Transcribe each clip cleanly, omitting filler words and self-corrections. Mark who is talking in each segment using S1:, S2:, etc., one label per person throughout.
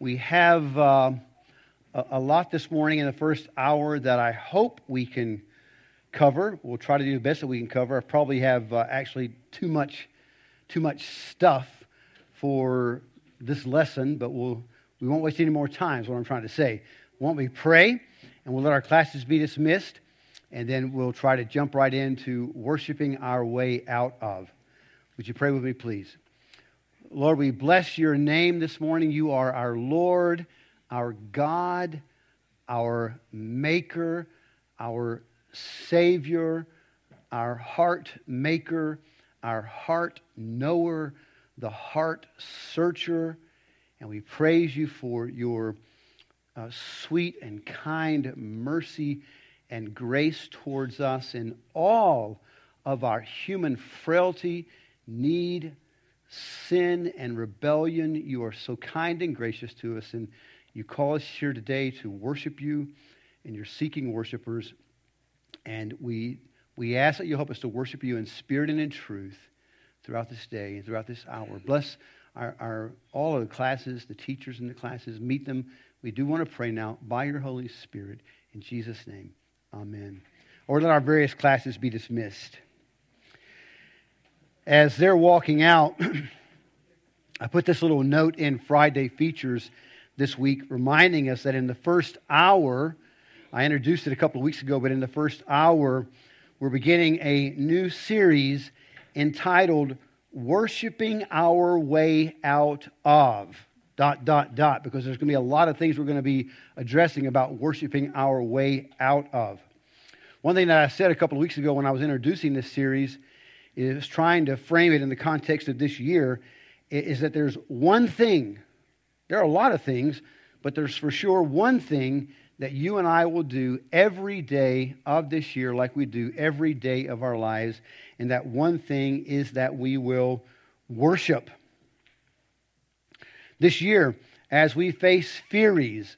S1: We have a lot this morning in the first hour that I hope we can cover. We'll try to do the best that we can cover. I probably have actually too much stuff for this lesson, but we won't waste any more time is what I'm trying to say. Won't we pray, and we'll let our classes be dismissed, and then we'll try to jump right into worshiping our way out of. Would you pray with me, please? Lord, we bless your name this morning. You are our Lord, our God, our Maker, our Savior, our heart maker, our heart knower, the heart searcher. And we praise you for your sweet and kind mercy and grace towards us in all of our human frailty, need, sin, and rebellion. You are so kind and gracious to us, and you call us here today to worship you, and you're seeking worshipers. And we ask that you help us to worship you in spirit and in truth throughout this day and throughout this hour. Bless all of the classes, the teachers in the classes. Meet them. We do want to pray now by your Holy Spirit. In Jesus' name, amen. Or let our various classes be dismissed. As they're walking out, I put this little note in Friday Features this week reminding us that in the first hour, I introduced it a couple of weeks ago, but in the first hour, we're beginning a new series entitled Worshiping Our Way Out of... because there's going to be a lot of things we're going to be addressing about worshiping our way out of. One thing that I said a couple of weeks ago when I was introducing this series is trying to frame it in the context of this year, is that there's one thing, there are a lot of things, but there's for sure one thing that you and I will do every day of this year like we do every day of our lives, and that one thing is that we will worship. This year, as we face fears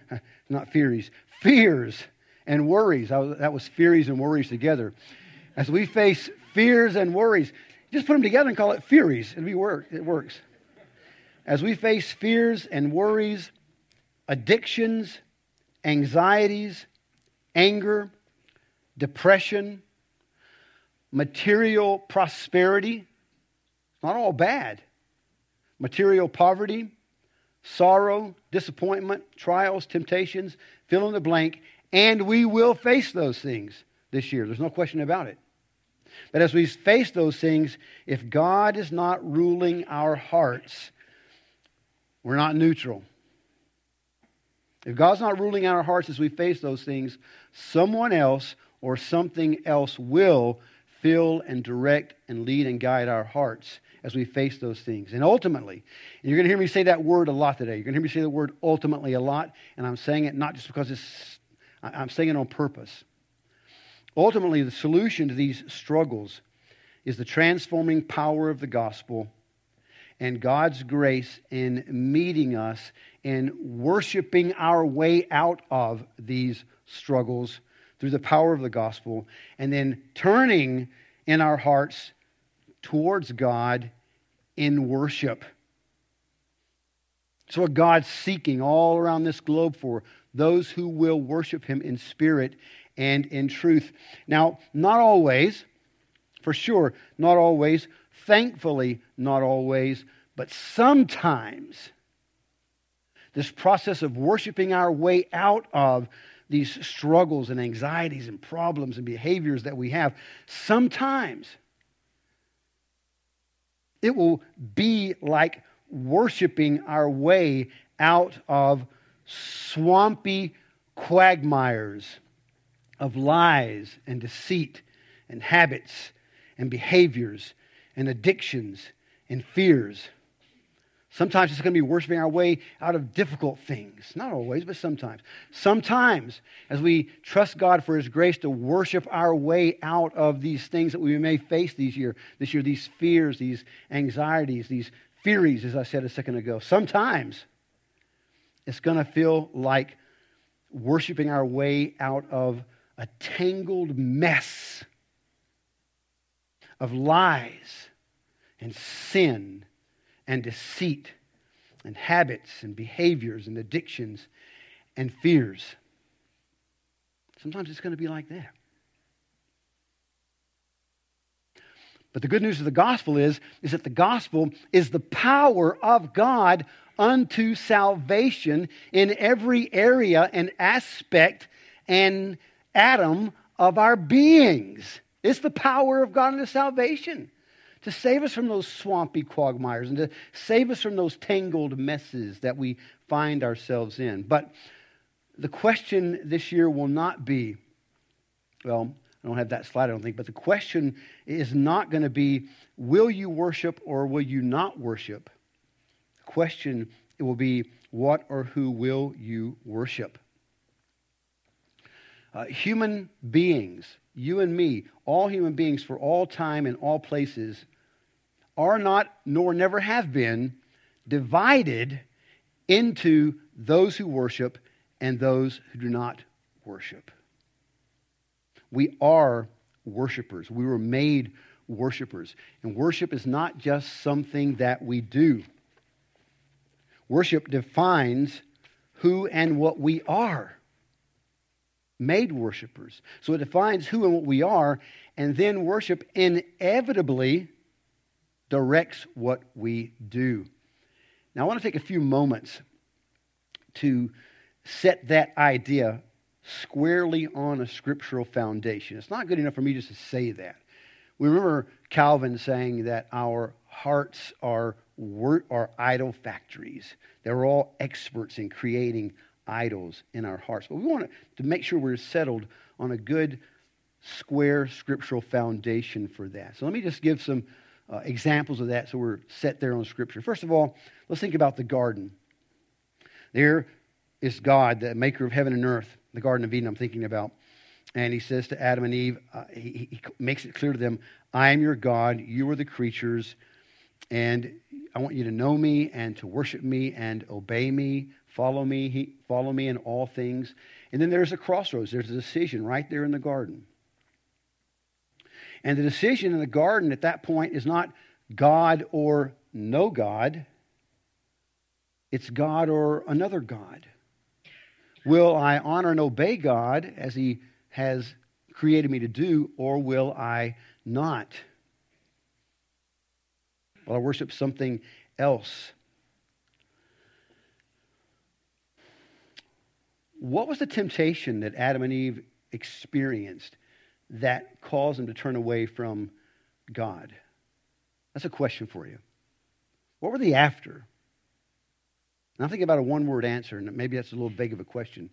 S1: and worries, that was fears and worries together. As we face fears and worries, just put them together and call it Furies. It works. As we face fears and worries, addictions, anxieties, anger, depression, material prosperity, not all bad, material poverty, sorrow, disappointment, trials, temptations, fill in the blank, and we will face those things this year. There's no question about it. But as we face those things, if God is not ruling our hearts, we're not neutral. If God's not ruling our hearts as we face those things, someone else or something else will fill and direct and lead and guide our hearts as we face those things. And ultimately, and you're going to hear me say that word a lot today. You're going to hear me say the word ultimately a lot, and I'm saying it not just because I'm saying it on purpose. Ultimately, the solution to these struggles is the transforming power of the gospel and God's grace in meeting us and worshiping our way out of these struggles through the power of the gospel, and then turning in our hearts towards God in worship. It's what God's seeking all around this globe for, those who will worship Him in spirit and in truth. Now, not always, for sure, not always, thankfully, not always, but sometimes this process of worshiping our way out of these struggles and anxieties and problems and behaviors that we have, sometimes it will be like worshiping our way out of swampy quagmires of lies and deceit and habits and behaviors and addictions and fears. Sometimes it's going to be worshiping our way out of difficult things. Not always, but sometimes. Sometimes, as we trust God for His grace to worship our way out of these things that we may face this year, these fears, these anxieties, these furies, as I said a second ago. Sometimes it's going to feel like worshiping our way out of a tangled mess of lies and sin and deceit and habits and behaviors and addictions and fears. Sometimes it's going to be like that. But the good news of the gospel is that the gospel is the power of God unto salvation in every area and aspect and atom of our beings. It's the power of God unto salvation to save us from those swampy quagmires and to save us from those tangled messes that we find ourselves in. But the question this year will not be, well, I don't have that slide, I don't think, but the question is not going to be, will you worship or will you not worship? The question, it will be, what or who will you worship? Human beings, you and me, all human beings for all time and all places, are not, nor never have been, divided into those who worship and those who do not worship. We are worshipers. We were made worshipers. And worship is not just something that we do. Worship defines who and what we are. Made worshipers. So it defines who and what we are, and then worship inevitably directs what we do. Now I want to take a few moments to set that idea squarely on a scriptural foundation. It's not good enough for me just to say that. We remember Calvin saying that our hearts are idol factories. They're all experts in creating idols in our hearts. But we want to make sure we're settled on a good, square scriptural foundation for that. So let me just give some examples of that so we're set there on Scripture. First of all, let's think about the garden. There is God, the maker of heaven and earth, the Garden of Eden I'm thinking about. And he says to Adam and Eve, he makes it clear to them, I am your God, you are the creatures, and I want you to know me and to worship me and obey me, follow me in all things. And then there's a crossroads, there's a decision right there in the garden. And the decision in the garden at that point is not God or no God, it's God or another God. Will I honor and obey God as He has created me to do, or will I not? Will I worship something else? What was the temptation that Adam and Eve experienced that caused them to turn away from God? That's a question for you. What were they after? And I'm thinking about a one-word answer, and maybe that's a little vague of a question.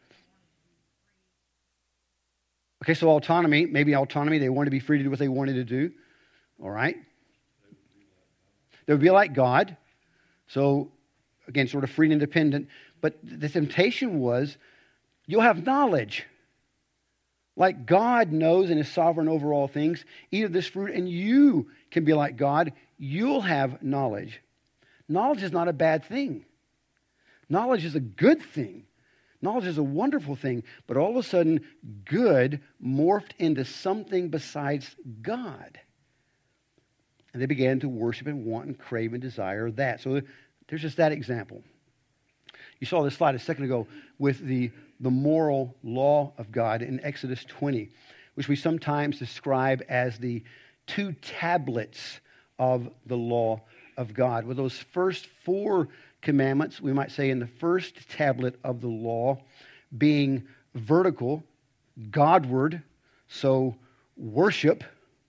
S1: Okay, so autonomy, they wanted to be free to do what they wanted to do. All right? They would be like God. So, again, sort of free and independent. But the temptation was, you'll have knowledge. Like God knows and is sovereign over all things. Eat of this fruit and you can be like God. You'll have knowledge. Knowledge is not a bad thing. Knowledge is a good thing. Knowledge is a wonderful thing. But all of a sudden, good morphed into something besides God. And they began to worship and want and crave and desire that. So there's just that example. You saw this slide a second ago with the moral law of God in Exodus 20, which we sometimes describe as the 2 tablets of the law of God. With those first 4 commandments, we might say in the first tablet of the law, being vertical, Godward, so worship.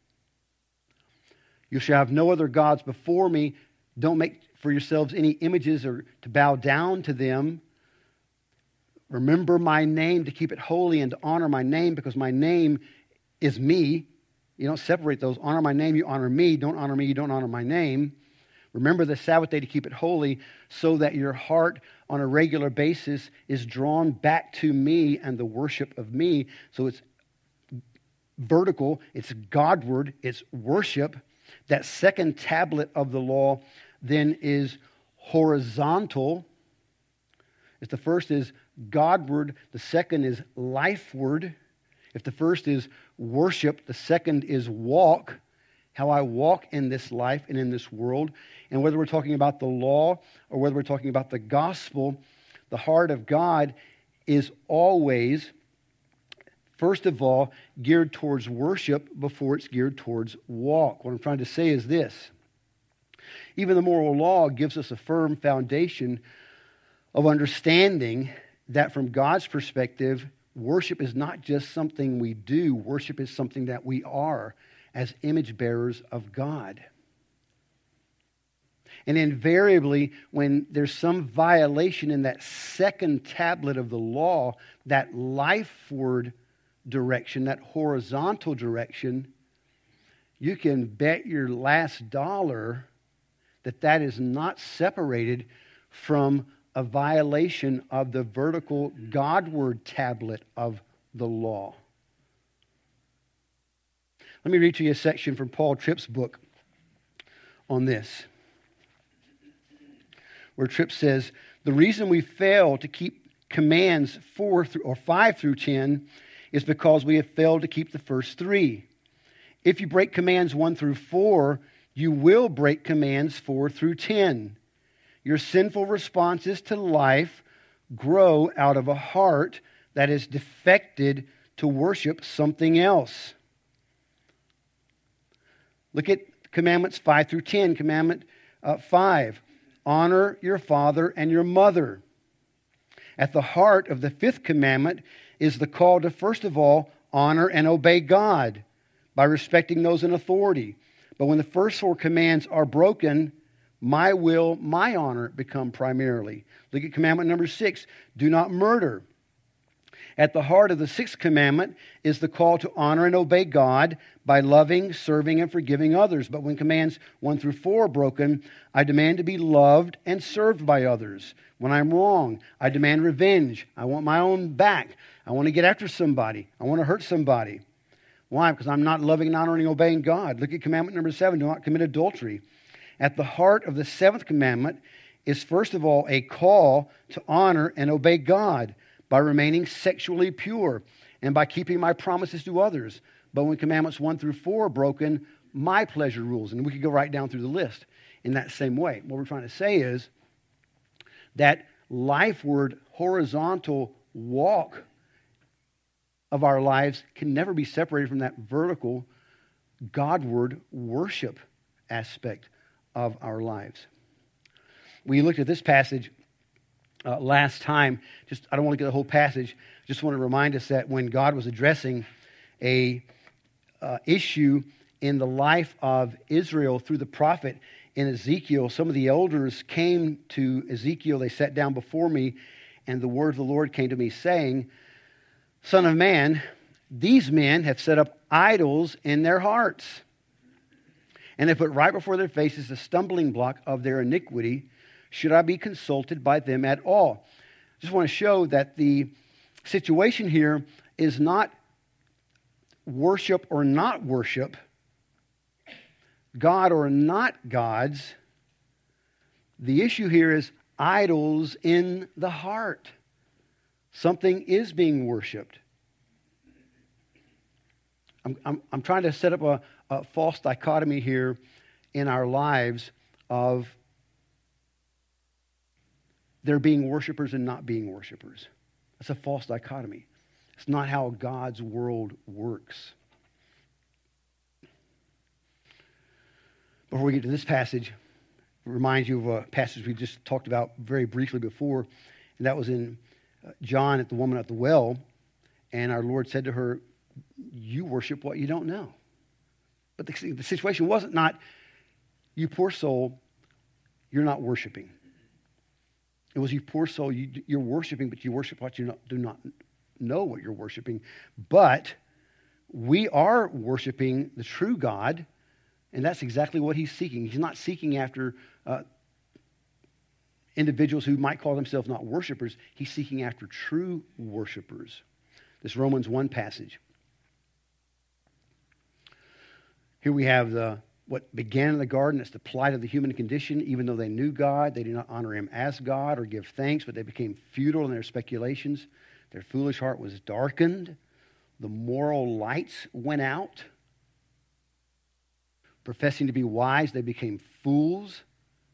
S1: You shall have no other gods before me. Don't make for yourselves any images or to bow down to them. Remember my name to keep it holy and to honor my name because my name is me. You don't separate those. Honor my name, you honor me. Don't honor me, you don't honor my name. Remember the Sabbath day to keep it holy so that your heart on a regular basis is drawn back to me and the worship of me. So it's vertical, it's Godward, it's worship. That second tablet of the law then is horizontal. If the first is Godward, the second is lifeward. If the first is worship, the second is walk. How I walk in this life and in this world. And whether we're talking about the law or whether we're talking about the gospel, the heart of God is always, first of all, geared towards worship before it's geared towards walk. What I'm trying to say is this. Even the moral law gives us a firm foundation of understanding that from God's perspective, worship is not just something we do. Worship is something that we are as image bearers of God. And invariably, when there's some violation in that second tablet of the law, that lifeward direction, that horizontal direction, you can bet your last dollar that that is not separated from a violation of the vertical Godward tablet of the law. Let me read to you a section from Paul Tripp's book on this, where Tripp says, the reason we fail to keep commands 5 through 10 is because we have failed to keep the first 3. If you break commands 1 through 4, you will break commands 4 through 10. Your sinful responses to life grow out of a heart that is defected to worship something else. Look at commandments 5 through 10. Commandment 5, honor your father and your mother. At the heart of the 5th commandment is the call to, first of all, honor and obey God by respecting those in authority. But when the first 4 commands are broken, my will, my honor become primarily. Look at commandment number 6, do not murder. At the heart of the 6th commandment is the call to honor and obey God by loving, serving, and forgiving others. But when commands 1 through 4 are broken, I demand to be loved and served by others. When I'm wrong, I demand revenge. I want my own back. I want to get after somebody. I want to hurt somebody. Why? Because I'm not loving and honoring and obeying God. Look at commandment number 7, do not commit adultery. At the heart of the 7th commandment is, first of all, a call to honor and obey God by remaining sexually pure and by keeping my promises to others. But when commandments 1 through 4 are broken, my pleasure rules. And we could go right down through the list in that same way. What we're trying to say is that lifeward, horizontal walk of our lives can never be separated from that vertical, Godward worship aspect of our lives. We looked at this passage last time. I don't want to get the whole passage. Just want to remind us that when God was addressing a issue in the life of Israel through the prophet in Ezekiel, some of the elders came to Ezekiel. They sat down before me, and the word of the Lord came to me saying, Son of man, these men have set up idols in their hearts, and they put right before their faces the stumbling block of their iniquity. Should I be consulted by them at all? I just want to show that the situation here is not worship or not worship, God or not gods. The issue here is idols in the heart. Something is being worshipped. I'm trying to set up a false dichotomy here in our lives of there being worshipers and not being worshipers. That's a false dichotomy. It's not how God's world works. Before we get to this passage, it reminds you of a passage we just talked about very briefly before, and that was in John at the woman at the well, and our Lord said to her, you worship what you don't know. But the situation wasn't not, you poor soul, you're not worshiping. It was, you poor soul, you're worshiping, but you worship what you do not know what you're worshiping. But we are worshiping the true God, and that's exactly what he's seeking. He's not seeking after individuals who might call themselves not worshipers. He's seeking after true worshipers. This Romans 1 passage. Here we have what began in the garden. It's the plight of the human condition. Even though they knew God, they did not honor him as God or give thanks, but they became futile in their speculations. Their foolish heart was darkened. The moral lights went out. Professing to be wise, they became fools.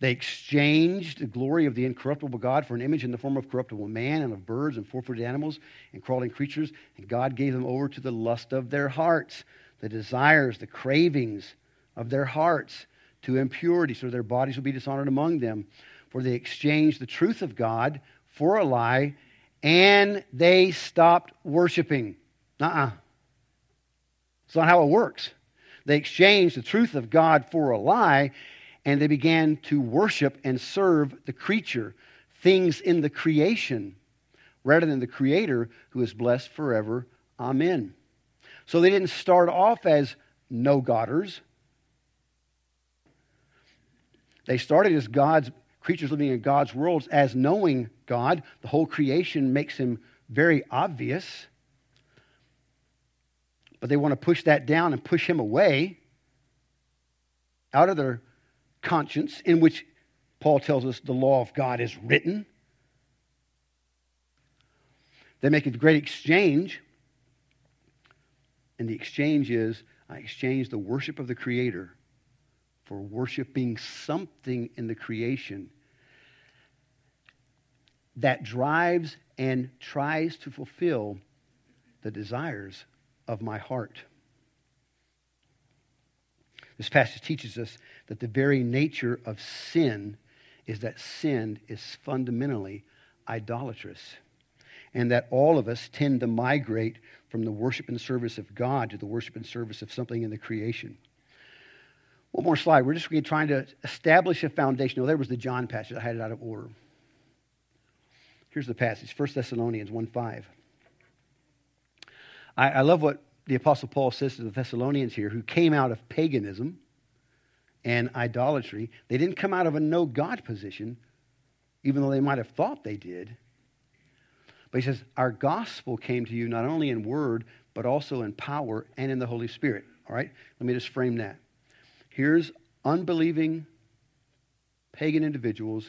S1: They exchanged the glory of the incorruptible God for an image in the form of corruptible man and of birds and four-footed animals and crawling creatures. And God gave them over to the lust of their hearts, the desires, the cravings of their hearts, to impurity, so their bodies will be dishonored among them. For they exchanged the truth of God for a lie, and they stopped worshiping. It's not how it works. They exchanged the truth of God for a lie, and they began to worship and serve the creature, things in the creation, rather than the Creator, who is blessed forever. Amen. So they didn't start off as no-godders. They started as God's creatures living in God's worlds, as knowing God. The whole creation makes Him very obvious. But they want to push that down and push Him away out of their conscience, in which Paul tells us the law of God is written. They make a great exchange, and the exchange is, I exchange the worship of the Creator for worshiping something in the creation that drives and tries to fulfill the desires of my heart. This passage teaches us that the very nature of sin is that sin is fundamentally idolatrous, and that all of us tend to migrate from the worship and service of God to the worship and service of something in the creation. One more slide. We're just trying to establish a foundation. Oh, there was the John passage. I had it out of order. Here's the passage, 1 Thessalonians 1:5. I love what the Apostle Paul says to the Thessalonians here, who came out of paganism and idolatry. They didn't come out of a no-God position, even though they might have thought they did. But he says, our gospel came to you not only in word, but also in power and in the Holy Spirit. All right? Let me just frame that. Here's unbelieving pagan individuals.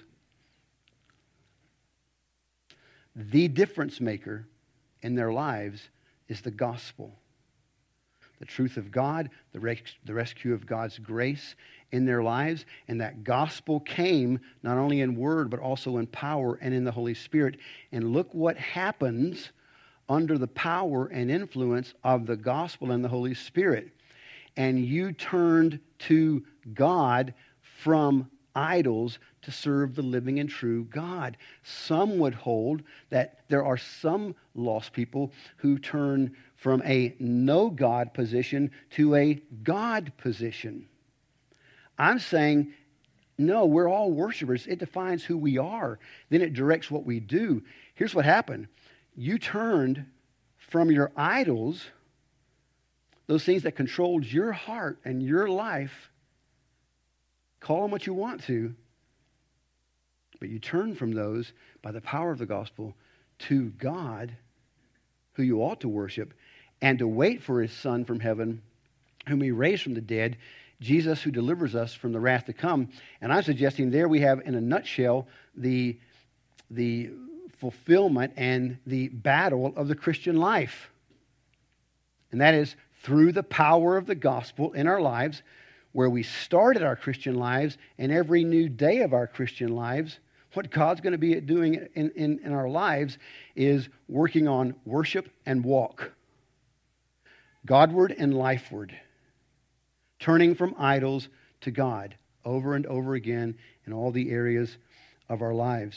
S1: The difference maker in their lives is the gospel. The truth of God, the rescue of God's grace in their lives. And that gospel came not only in word, but also in power and in the Holy Spirit. And look what happens under the power and influence of the gospel and the Holy Spirit. And you turned to God from idols to serve the living and true God. Some would hold that there are some lost people who turn from a no-God position to a God position. I'm saying, no, we're all worshipers. It defines who we are. Then it directs what we do. Here's what happened. You turned from your idols, those things that controlled your heart and your life, call them what you want to, but you turn from those by the power of the gospel to God, who you ought to worship, and to wait for His Son from heaven, whom He raised from the dead, Jesus, who delivers us from the wrath to come. And I'm suggesting there we have, in a nutshell, the fulfillment and the battle of the Christian life. And that is through the power of the gospel in our lives, where we started our Christian lives, and every new day of our Christian lives, what God's going to be doing in our lives is working on worship and walk. Godward and lifeward. Turning from idols to God over and over again in all the areas of our lives.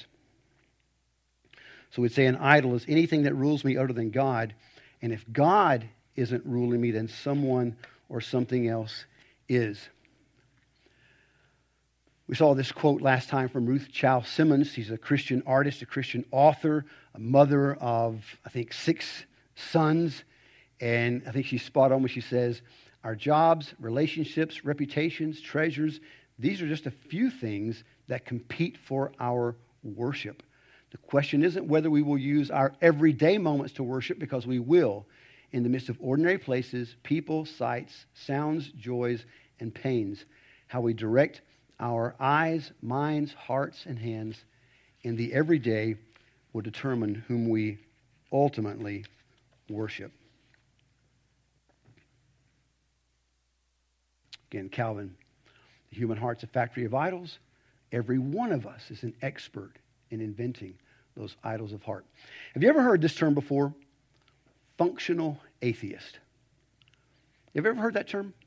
S1: So we'd say an idol is anything that rules me other than God. And if God isn't ruling me, then someone or something else is. We saw this quote last time from Ruth Chow Simmons. She's a Christian artist, a Christian author, a mother of, I think, 6 sons. And I think she's spot on when she says, our jobs, relationships, reputations, treasures, these are just a few things that compete for our worship. The question isn't whether we will use our everyday moments to worship, because we will, in the midst of ordinary places, people, sights, sounds, joys, and pains. How we direct our eyes, minds, hearts, and hands in the everyday will determine whom we ultimately worship. Again, Calvin, the human heart's a factory of idols. Every one of us is an expert in inventing those idols of heart. Have you ever heard this term before? Functional atheist. Have you ever heard that term?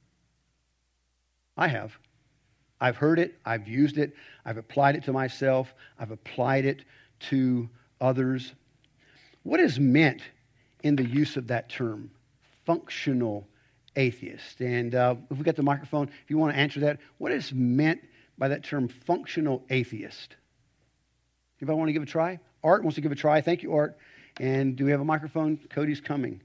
S1: I have. I've heard it. I've used it. I've applied it to myself. I've applied it to others. What is meant in the use of that term? Functional atheist. And if we got the microphone, if you want to answer that, what is meant by that term, functional atheist? Anybody want to give it a try? Art wants to give it a try. Thank you, Art. And do we have a microphone? Cody's coming.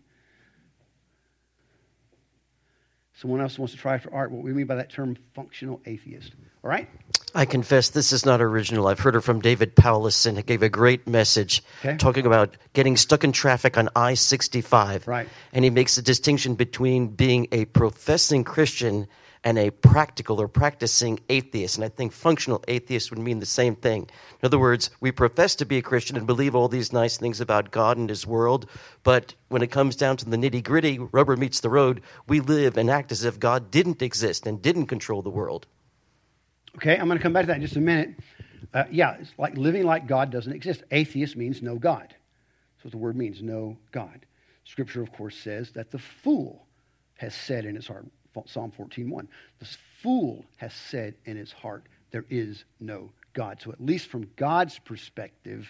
S1: Someone else wants to try for Art. What we mean by that term, functional atheist. All right?
S2: I confess this is not original. I've heard it from David Powlison. He gave a great message talking about getting stuck in traffic on I-65.
S1: Right.
S2: And he makes a distinction between being a professing Christian and a practical or practicing atheist. And I think functional atheist would mean the same thing. In other words, we profess to be a Christian and believe all these nice things about God and His world, but when it comes down to the nitty-gritty, rubber meets the road, we live and act as if God didn't exist and didn't control the world.
S1: Okay, I'm going to come back to that in just a minute. It's like living like God doesn't exist. Atheist means no God. That's what the word means, no God. Scripture, of course, says that the fool has said in his heart, Psalm 14:1, this fool has said in his heart, there is no God. So at least from God's perspective,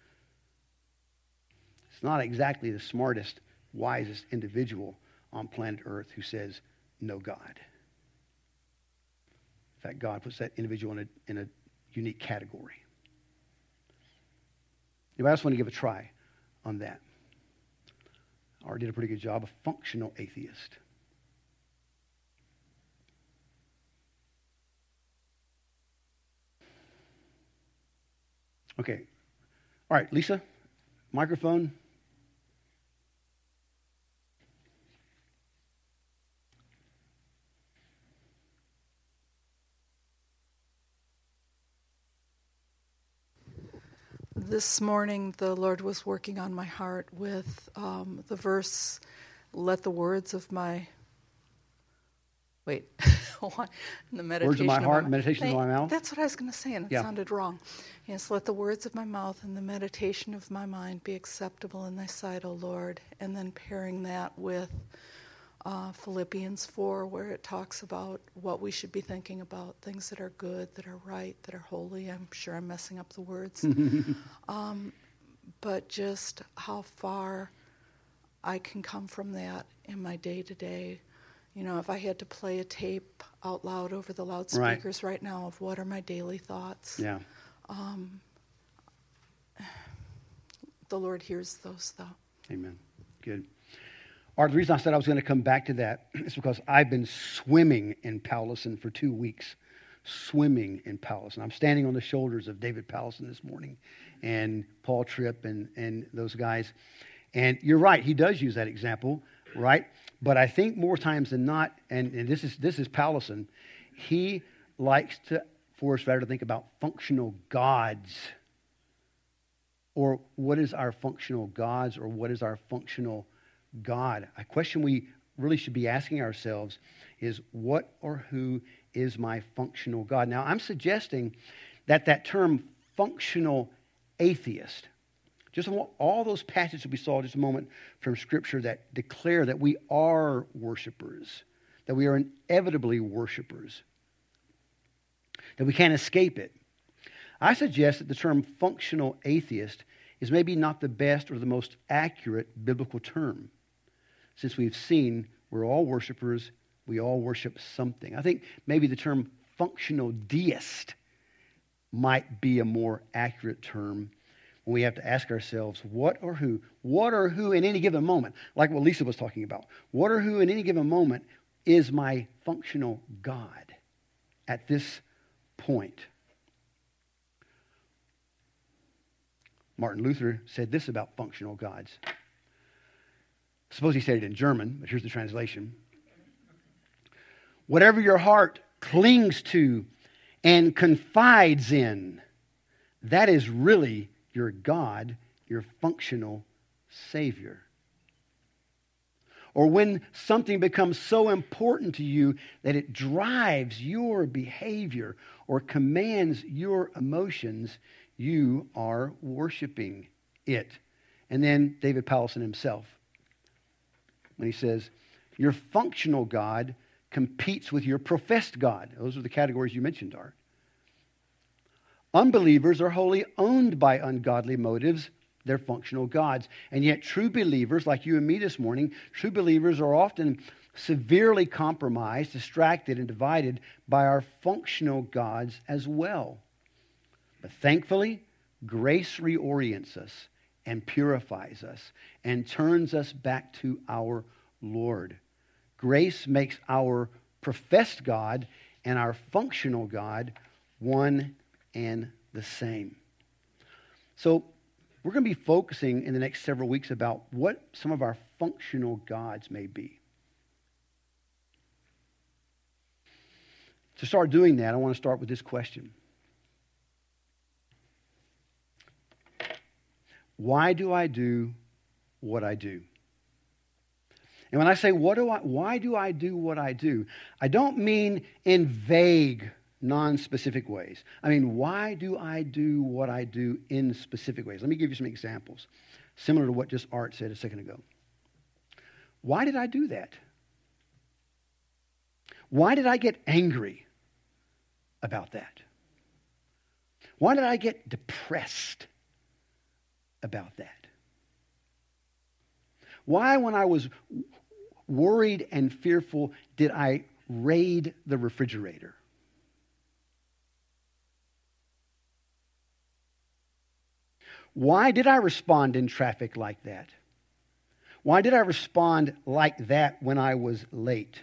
S1: it's not exactly the smartest, wisest individual on planet Earth who says no God. In fact, God puts that individual in a unique category. Anybody else want to give a try on that? Art did a pretty good job. A functional atheist. Okay. All right, Lisa, microphone.
S3: This morning, the Lord was working on my heart with the verse, let the words of my... Wait, the meditation
S1: words of my heart, meditation of my mouth.
S3: That's what I was going to say, and it sounded wrong. Yes, let the words of my mouth and the meditation of my mind be acceptable in thy sight, O Lord. And then pairing that with Philippians 4, where it talks about what we should be thinking about, things that are good, that are right, that are holy. I'm sure I'm messing up the words. But just how far I can come from that in my day-to-day. You know, if I had to play a tape out loud over the loudspeakers right now of what are my daily thoughts, the Lord hears those, though.
S1: Amen. Good. Art, the reason I said I was going to come back to that is because I've been swimming in Powlison for 2 weeks. Swimming in Powlison. I'm standing on the shoulders of David Powlison this morning and Paul Tripp and those guys. And you're right, he does use that example, right? But I think more times than not, and this is Powlison, he likes for us rather to think about functional gods. Or what is our functional gods, or what is our functional God? A question we really should be asking ourselves is, what or who is my functional God? Now, I'm suggesting that term functional atheist, just all those passages we saw just a moment from Scripture that declare that we are worshipers, that we are inevitably worshipers, that we can't escape it. I suggest that the term functional atheist is maybe not the best or the most accurate biblical term, since we've seen we're all worshipers, we all worship something. I think maybe the term functional deist might be a more accurate term when we have to ask ourselves, what or who in any given moment, like what Lisa was talking about, what or who in any given moment is my functional God at this point? Martin Luther said this about functional gods. Suppose he said it in German, but here's the translation. Whatever your heart clings to and confides in, that is really your God, your functional Savior. Or when something becomes so important to you that it drives your behavior or commands your emotions, you are worshiping it. And then David Powlison himself, when he says, your functional God competes with your professed God. Those are the categories you mentioned, Art. Unbelievers are wholly owned by ungodly motives, their functional gods. And yet true believers, like you and me this morning, true believers are often severely compromised, distracted, and divided by our functional gods as well. But thankfully, grace reorients us and purifies us and turns us back to our Lord. Grace makes our professed God and our functional God one and the same. So we're going to be focusing in the next several weeks about what some of our functional gods may be. To start doing that, I want to start with this question. Why do I do what I do? And when I say why do I do what I do, I don't mean in vague, non-specific ways. I mean, why do I do what I do in specific ways? Let me give you some examples, similar to what just Art said a second ago. Why did I do that? Why did I get angry about that? Why did I get depressed about that? Why, when I was worried and fearful, did I raid the refrigerator? Why did I respond in traffic like that? Why did I respond like that when I was late?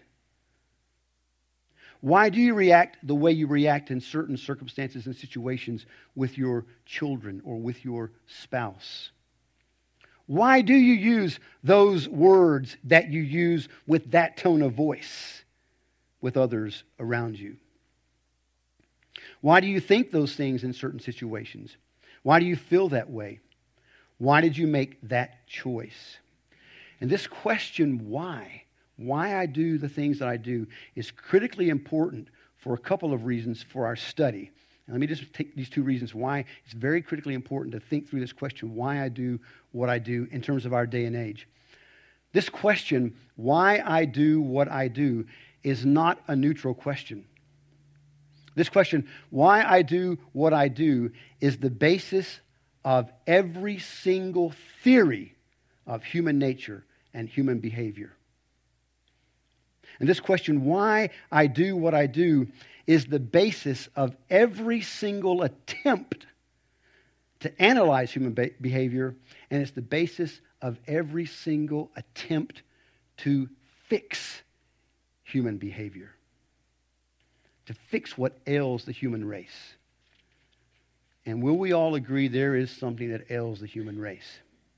S1: Why do you react the way you react in certain circumstances and situations with your children or with your spouse? Why do you use those words that you use with that tone of voice with others around you? Why do you think those things in certain situations? Why do you feel that way? Why did you make that choice? And this question, why I do the things that I do, is critically important for a couple of reasons for our study. And let me just take these two reasons why it's very critically important to think through this question, why I do what I do in terms of our day and age. This question, why I do what I do, is not a neutral question. This question, why I do what I do, is the basis of every single theory of human nature and human behavior. And this question, why I do what I do, is the basis of every single attempt to analyze human behavior, and it's the basis of every single attempt to fix human behavior, to fix what ails the human race. And will we all agree there is something that ails the human race?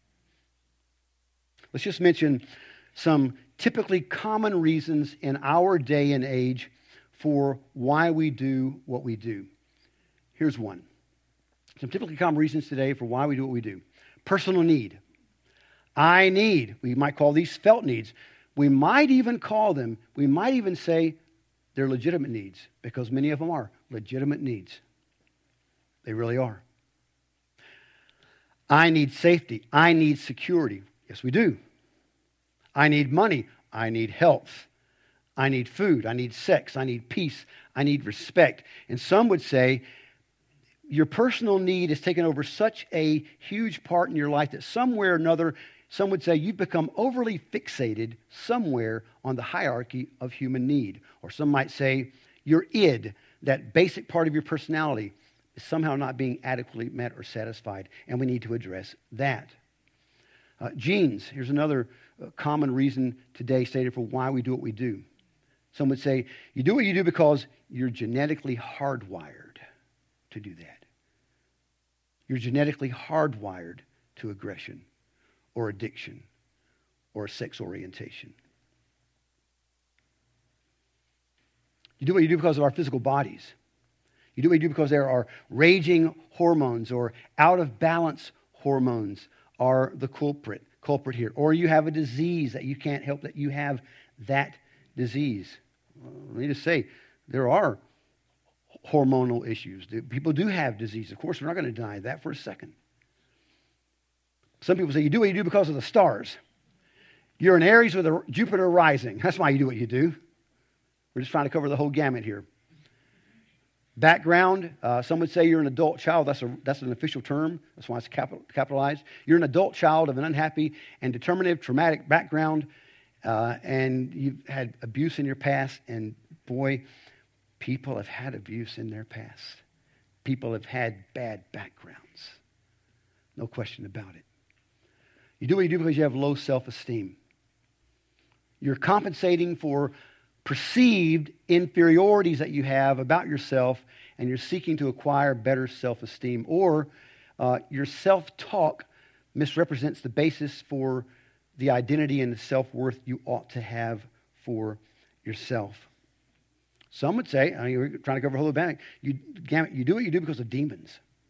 S1: Let's just mention some typically common reasons in our day and age for why we do what we do. Here's one. Some typically common reasons today for why we do what we do. Personal need. I need. We might call these felt needs. We might even say they're legitimate needs, because many of them are legitimate needs. They really are. I need safety. I need security. Yes, we do. I need money. I need health. I need food. I need sex. I need peace. I need respect. And some would say your personal need has taken over such a huge part in your life that somewhere or another, some would say you've become overly fixated somewhere on the hierarchy of human need. Or some might say your id, that basic part of your personality, is somehow not being adequately met or satisfied, and we need to address that. Genes. Here's another common reason today stated for why we do what we do. Some would say you do what you do because you're genetically hardwired to do that. You're genetically hardwired to aggression or addiction or sex orientation. You do what you do because of our physical bodies. You do what you do because there are raging hormones or out of balance hormones are the culprit here. Or you have a disease that you can't help that you have that disease. Let me just say, there are hormonal issues. People do have disease. Of course, we're not going to deny that for a second. Some people say you do what you do because of the stars. You're an Aries with a Jupiter rising. That's why you do what you do. We're just trying to cover the whole gamut here. Background, some would say you're an adult child. That's an official term. That's why it's capitalized. You're an adult child of an unhappy and determinative, traumatic background, and you've had abuse in your past. And boy, people have had abuse in their past. People have had bad backgrounds. No question about it. You do what you do because you have low self-esteem. You're compensating for perceived inferiorities that you have about yourself, and you're seeking to acquire better self-esteem. Or your self-talk misrepresents the basis for the identity and the self-worth you ought to have for yourself. Some would say, we're trying to cover a whole bank, you do what you do because of demons.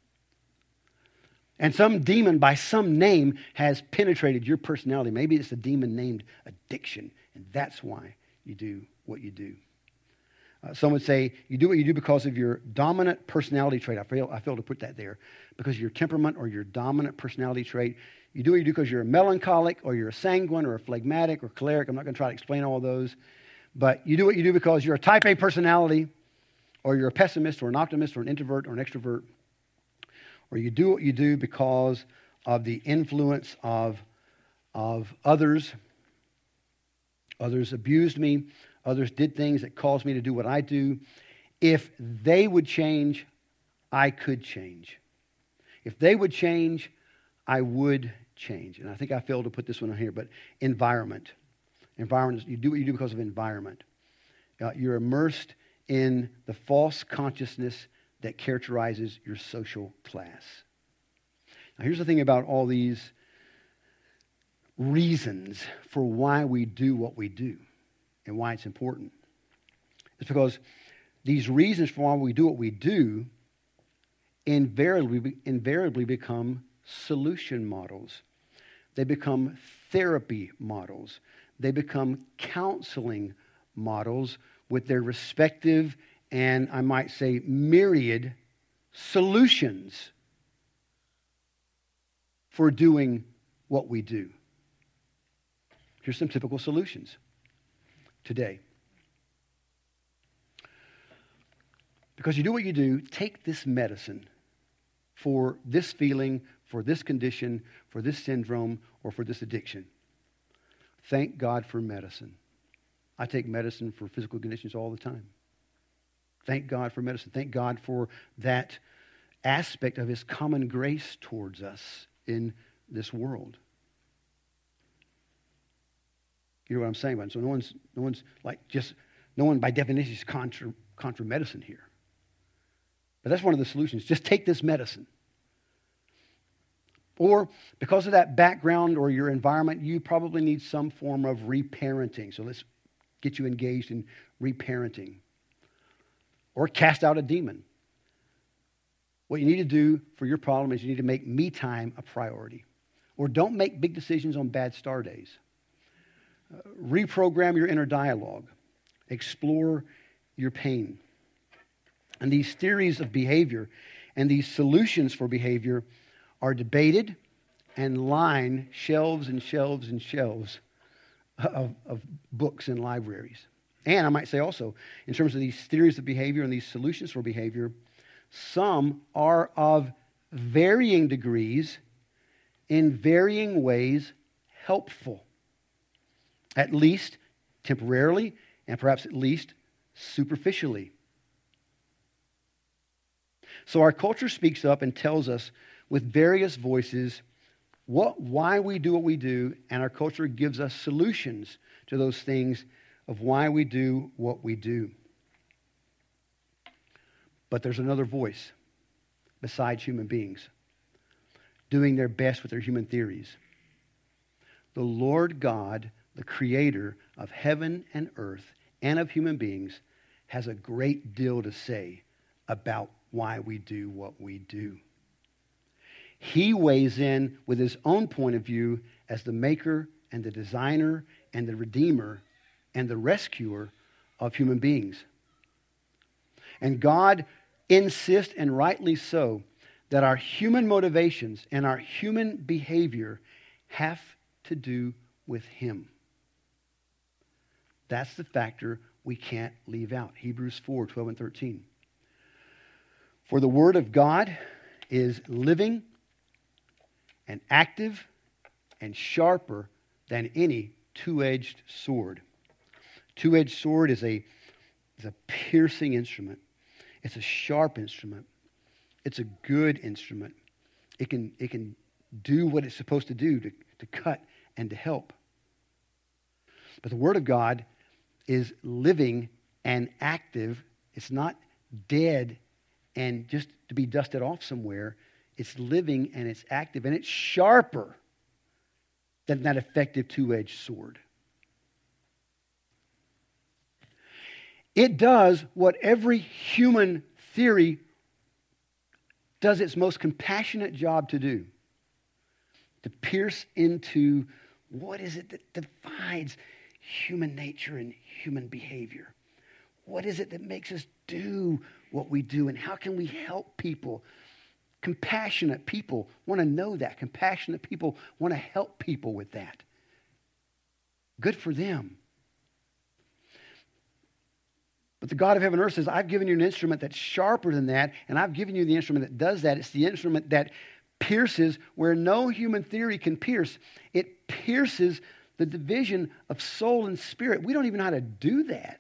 S1: And some demon by some name has penetrated your personality. Maybe it's a demon named addiction, and that's why you do what you do. Some would say you do what you do because of your dominant personality trait. I fail to put that there. Because of your temperament or your dominant personality trait. You do what you do because you're a melancholic or you're a sanguine or a phlegmatic or choleric. I'm not going to try to explain all those. But you do what you do because you're a type A personality, or you're a pessimist or an optimist or an introvert or an extrovert. Or you do what you do because of the influence of others. Others abused me. Others did things that caused me to do what I do. If they would change, I could change. If they would change, I would change. And I think I failed to put this one on here, but environment. Environment, you do what you do because of environment. You're immersed in the false consciousness that characterizes your social class. Now, here's the thing about all these reasons for why we do what we do and why it's important. It's because these reasons for why we do what we do invariably become solution models. They become therapy models. They become counseling models with their respective and, I might say, myriad solutions for doing what we do. Here's some typical solutions today. Because you do what you do, take this medicine for this feeling, for this condition, for this syndrome, or for this addiction. Thank God for medicine. I take medicine for physical conditions all the time. Thank God for medicine. Thank God for that aspect of His common grace towards us in this world. You know what I'm saying? So no one by definition is contra medicine here. But that's one of the solutions. Just take this medicine. Or because of that background or your environment, you probably need some form of reparenting. So let's get you engaged in reparenting. Or cast out a demon. What you need to do for your problem is you need to make me time a priority. Or don't make big decisions on bad star days. Reprogram your inner dialogue. Explore your pain. And these theories of behavior and these solutions for behavior are debated and line shelves and shelves and shelves of books and libraries. And I might say also, in terms of these theories of behavior and these solutions for behavior, some are of varying degrees, in varying ways, helpful. At least temporarily, and perhaps at least superficially. So our culture speaks up and tells us with various voices why we do what we do, and our culture gives us solutions to those things of why we do what we do. But there's another voice besides human beings doing their best with their human theories. The Lord God, the creator of heaven and earth and of human beings, has a great deal to say about why we do what we do. He weighs in with his own point of view as the maker and the designer and the redeemer and the rescuer of human beings. And God insist, and rightly so, that our human motivations and our human behavior have to do with Him. That's the factor we can't leave out. Hebrews 4, 12 and 13. For the Word of God is living and active and sharper than any two-edged sword. Two-edged sword is a piercing instrument. It's a sharp instrument. It's a good instrument. It can do what it's supposed to do, to cut and to help. But the Word of God is living and active. It's not dead and just to be dusted off somewhere. It's living and it's active and it's sharper than that effective two-edged sword. It does what every human theory does its most compassionate job to do. To pierce into what is it that divides human nature and human behavior? What is it that makes us do what we do? And how can we help people? Compassionate people want to know that. Compassionate people want to help people with that. Good for them. But the God of heaven and earth says, I've given you an instrument that's sharper than that, and I've given you the instrument that does that. It's the instrument that pierces where no human theory can pierce. It pierces the division of soul and spirit. We don't even know how to do that.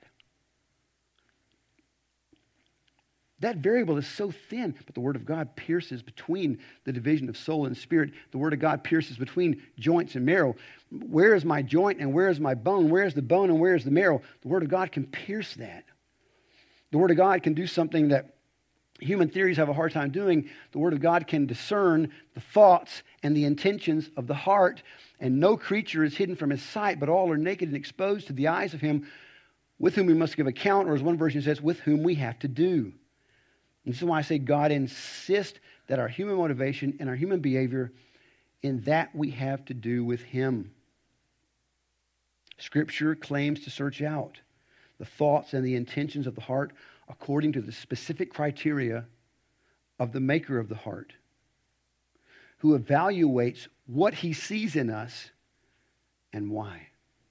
S1: That variable is so thin, but the Word of God pierces between the division of soul and spirit. The Word of God pierces between joints and marrow. Where is my joint and where is my bone? Where is the bone and where is the marrow? The Word of God can pierce that. The Word of God can do something that human theories have a hard time doing. The Word of God can discern the thoughts and the intentions of the heart, and no creature is hidden from His sight, but all are naked and exposed to the eyes of Him with whom we must give account, or as one version says, with whom we have to do. And this is why I say God insists that our human motivation and our human behavior, in that we have to do with Him. Scripture claims to search out the thoughts and the intentions of the heart according to the specific criteria of the maker of the heart, who evaluates what He sees in us and why.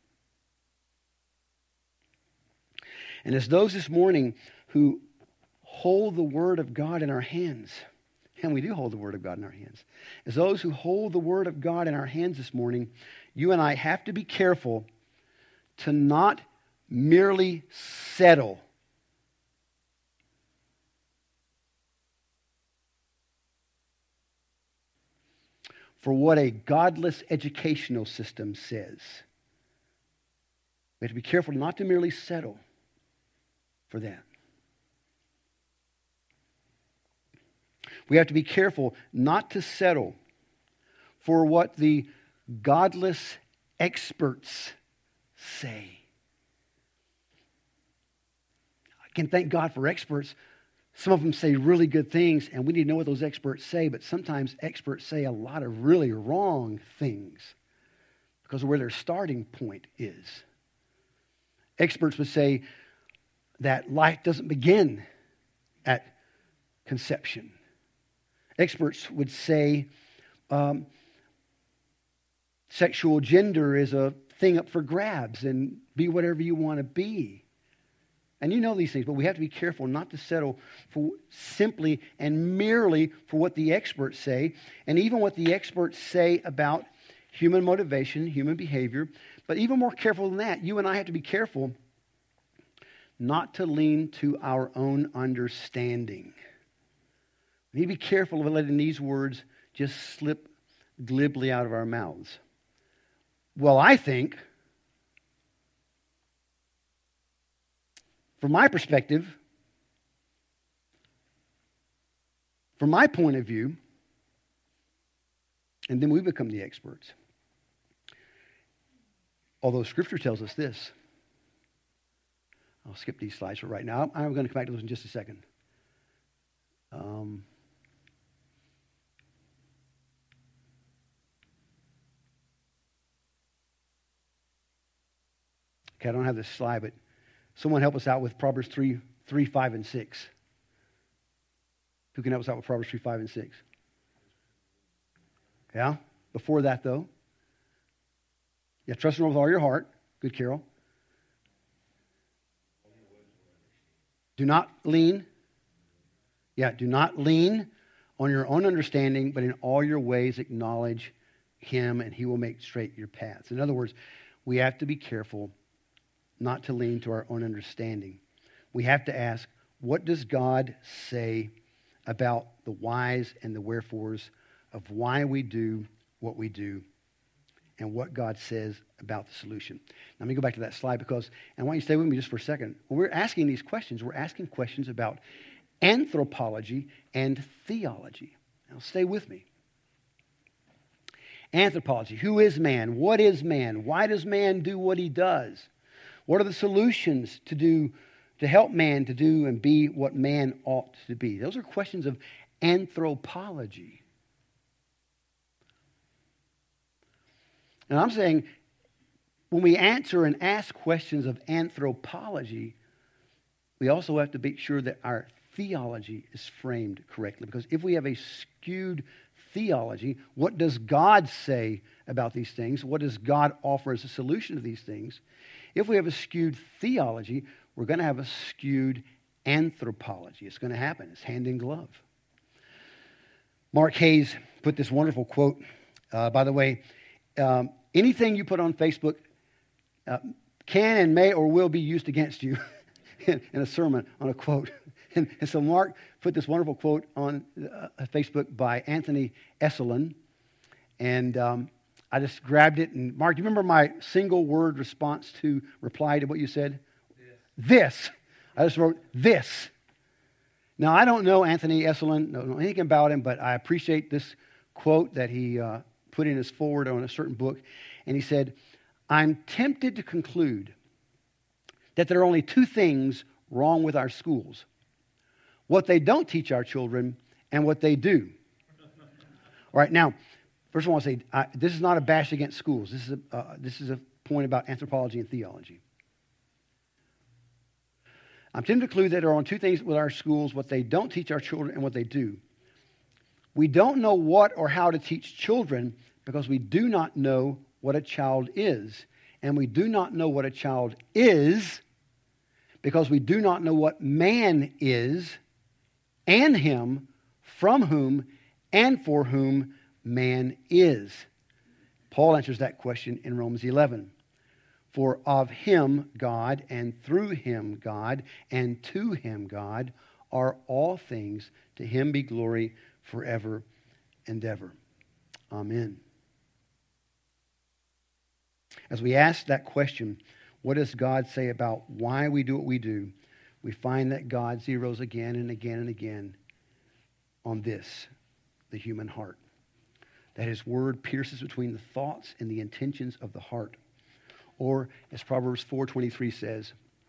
S1: And as those this morning who hold the Word of God in our hands, and we do hold the Word of God in our hands, as those who hold the Word of God in our hands this morning, you and I have to be careful to not merely settle for what a godless educational system says. We have to be careful not to merely settle for that. We have to be careful not to settle for what the godless experts say. I can thank God for experts. Some of them say really good things, and we need to know what those experts say, but sometimes experts say a lot of really wrong things because of where their starting point is. Experts would say that life doesn't begin at conception. Experts would say sexual gender is a thing up for grabs and be whatever you want to be. And you know these things, but we have to be careful not to settle for simply and merely for what the experts say, and even what the experts say about human motivation, human behavior. But even more careful than that, you and I have to be careful not to lean to our own understanding. We need to be careful of letting these words just slip glibly out of our mouths. Well, I think, from my perspective, from my point of view, and then we become the experts. Although Scripture tells us this. I'll skip these slides for right now. I'm going to come back to those in just a second. Okay, I don't have this slide, but someone help us out with Proverbs 3, 5, and 6. Who can help us out with Proverbs 3, 5, and 6? Yeah? Before that, though. Yeah, trust in the Lord with all your heart. Good, Carol. Do not lean. Yeah, do not lean on your own understanding, but in all your ways acknowledge Him, and He will make straight your paths. In other words, we have to be careful not to lean to our own understanding. We have to ask, what does God say about the whys and the wherefores of why we do what we do, and what God says about the solution. Now, let me go back to that slide because I want you to stay with me just for a second. When we're asking these questions, we're asking questions about anthropology and theology. Now, stay with me. Anthropology. Who is man? What is man? Why does man do what he does? What are the solutions to help man to do and be what man ought to be? Those are questions of anthropology. And I'm saying, when we answer and ask questions of anthropology, we also have to make sure that our theology is framed correctly. Because if we have a skewed theology, what does God say about these things? What does God offer as a solution to these things? If we have a skewed theology, we're going to have a skewed anthropology. It's going to happen. It's hand in glove. Mark Hayes put this wonderful quote. By the way, anything you put on Facebook can and may or will be used against you in a sermon on a quote. And so Mark put this wonderful quote on Facebook by Anthony Esolen. And I just grabbed it. And Mark, do you remember my single word reply to what you said? This. I just wrote this. Now, I don't know Anthony Esolen, don't know anything about him, but I appreciate this quote that he put in his forward on a certain book. And he said, I'm tempted to conclude that there are only two things wrong with our schools: what they don't teach our children and what they do. All right, now, first of all, I want to say, this is not a bash against schools. This is a point about anthropology and theology. I'm tempted to conclude that there are only two things with our schools: what they don't teach our children and what they do. We don't know what or how to teach children because we do not know what a child is. And we do not know what a child is because we do not know what man is and him, from whom and for whom man is. Paul answers that question in Romans 11. For of him, God, and through him, God, and to him, God, are all things. To him be glory forever and ever. Amen. As we ask that question, what does God say about why we do what we do? We find that God zeroes again and again and again on this, the human heart. That his word pierces between the thoughts and the intentions of the heart. Or, as Proverbs 4:23 says,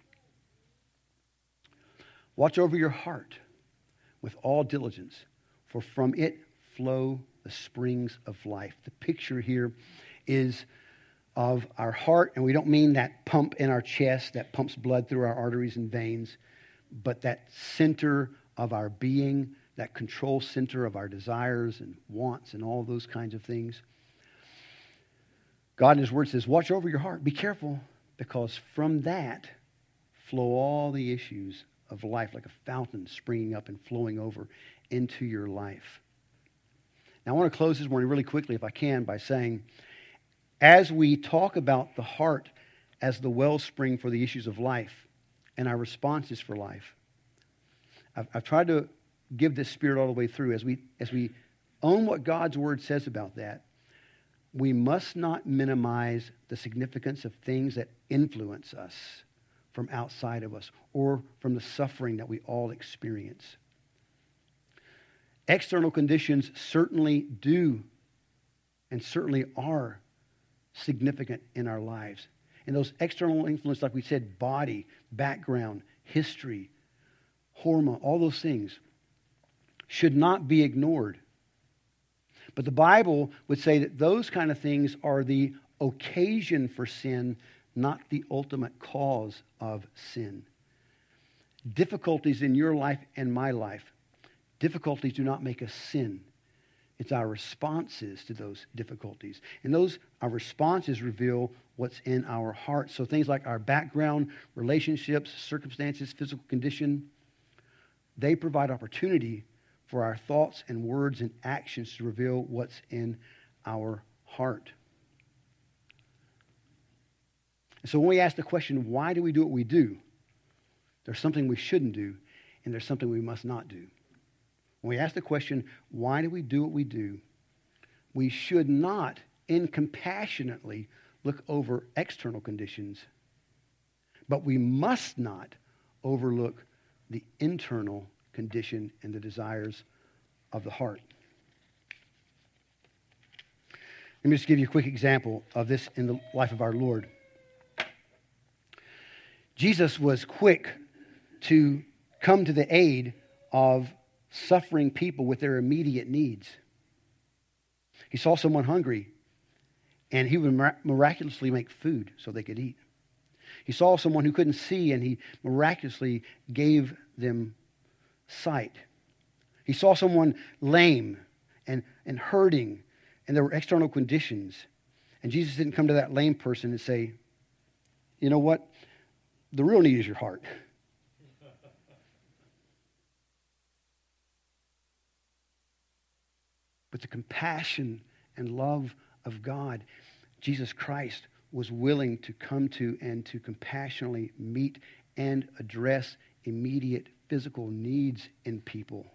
S1: watch over your heart with all diligence, for from it flow the springs of life. The picture here is of our heart, and we don't mean that pump in our chest that pumps blood through our arteries and veins, but that center of our being, that control center of our desires and wants and all those kinds of things. God in his word says, watch over your heart. Be careful, because from that flow all the issues of life, like a fountain springing up and flowing over into your life. Now, I want to close this morning really quickly, if I can, by saying, as we talk about the heart as the wellspring for the issues of life and our responses for life, I've tried to give this spirit all the way through. As we own what God's word says about that, we must not minimize the significance of things that influence us from outside of us or from the suffering that we all experience. External conditions certainly do and certainly are significant in our lives. And those external influences, like we said, body, background, history, hormone, all those things should not be ignored. But the Bible would say that those kind of things are the occasion for sin, not the ultimate cause of sin. Difficulties in your life and my life, Difficulties do not make us sin. It's our responses to those difficulties. And our responses reveal what's in our hearts. So things like our background, relationships, circumstances, physical condition, they provide opportunity for our thoughts and words and actions to reveal what's in our heart. And so when we ask the question, why do we do what we do? There's something we shouldn't do, and there's something we must not do. When we ask the question, why do we do what we do? We should not incompassionately look over external conditions, but we must not overlook the internal condition and the desires of the heart. Let me just give you a quick example of this in the life of our Lord. Jesus was quick to come to the aid of suffering people with their immediate needs. He saw someone hungry, and he would miraculously make food so they could eat. He saw someone who couldn't see, and he miraculously gave them sight. He saw someone lame and hurting, and there were external conditions. And Jesus didn't come to that lame person and say, you know what? The real need is your heart. But the compassion and love of God, Jesus Christ was willing to come to and to compassionately meet and address immediate physical needs in people.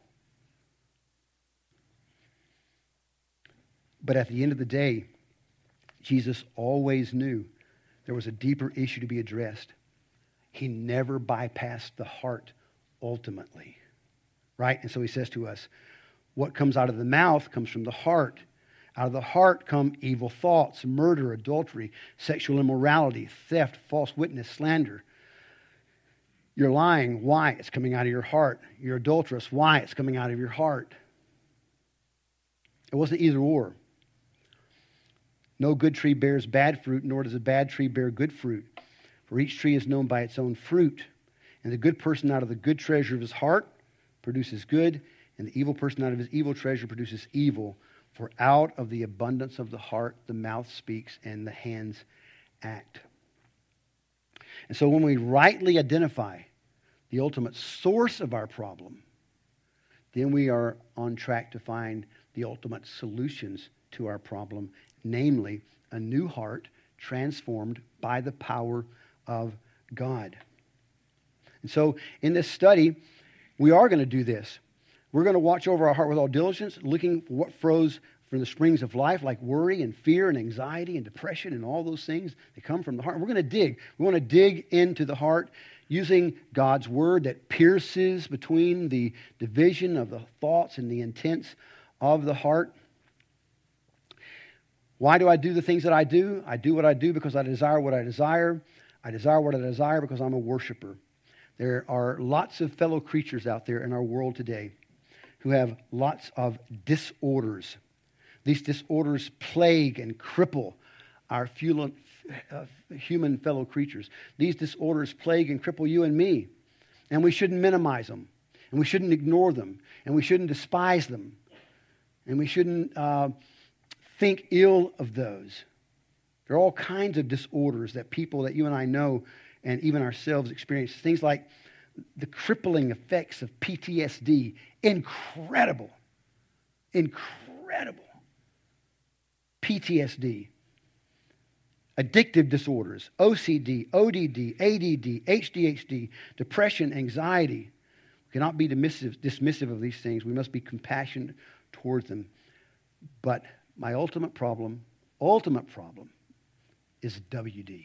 S1: But at the end of the day, Jesus always knew there was a deeper issue to be addressed. He never bypassed the heart ultimately, right? And so he says to us, what comes out of the mouth comes from the heart. Out of the heart come evil thoughts, murder, adultery, sexual immorality, theft, false witness, slander. You're lying. Why? It's coming out of your heart. You're adulterous. Why? It's coming out of your heart. It wasn't either or. No good tree bears bad fruit, nor does a bad tree bear good fruit. For each tree is known by its own fruit. And the good person out of the good treasure of his heart produces good, and the evil person out of his evil treasure produces evil. For out of the abundance of the heart, the mouth speaks and the hands act. And so when we rightly identify the ultimate source of our problem, then we are on track to find the ultimate solutions to our problem, namely a new heart transformed by the power of God. And so in this study, we are going to do this. We're going to watch over our heart with all diligence, looking for what flows from the springs of life, like worry and fear and anxiety and depression and all those things that come from the heart. And we're going to dig. We want to dig into the heart using God's word that pierces between the division of the thoughts and the intents of the heart. Why do I do the things that I do? I do what I do because I desire what I desire. I desire what I desire because I'm a worshiper. There are lots of fellow creatures out there in our world today who have lots of disorders. These disorders plague and cripple our human fellow creatures. These disorders plague and cripple you and me. And we shouldn't minimize them. And we shouldn't ignore them. And we shouldn't despise them. And we shouldn't think ill of those. There are all kinds of disorders that people that you and I know and even ourselves experience. Things like the crippling effects of PTSD. Incredible. PTSD. Addictive disorders. OCD, ODD, ADD, HDHD, depression, anxiety. We cannot be dismissive of these things. We must be compassionate towards them. But my ultimate problem is WD.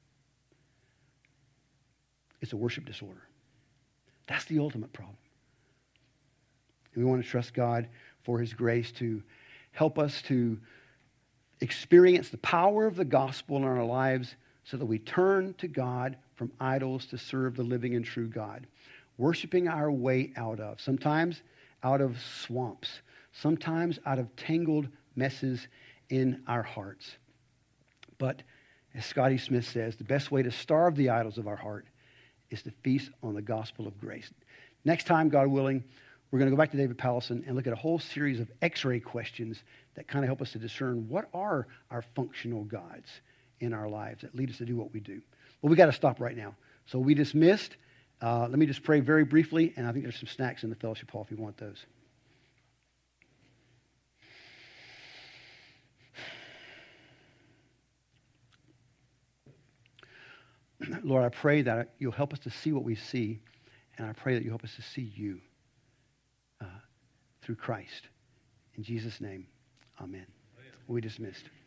S1: It's a worship disorder. That's the ultimate problem. And we want to trust God for His grace to help us to experience the power of the gospel in our lives so that we turn to God from idols to serve the living and true God. Worshiping our way sometimes out of swamps, sometimes out of tangled messes in our hearts. But as Scotty Smith says, the best way to starve the idols of our heart is to feast on the gospel of grace. Next time, God willing, we're going to go back to David Powlison and look at a whole series of x-ray questions that kind of help us to discern what are our functional gods in our lives that lead us to do what we do. Well, we got to stop right now. So we dismissed. Let me just pray very briefly, and I think there's some snacks in the fellowship hall if you want those. Lord, I pray that you'll help us to see what we see, and I pray that you'll help us to see you through Christ. In Jesus' name, amen. We dismissed.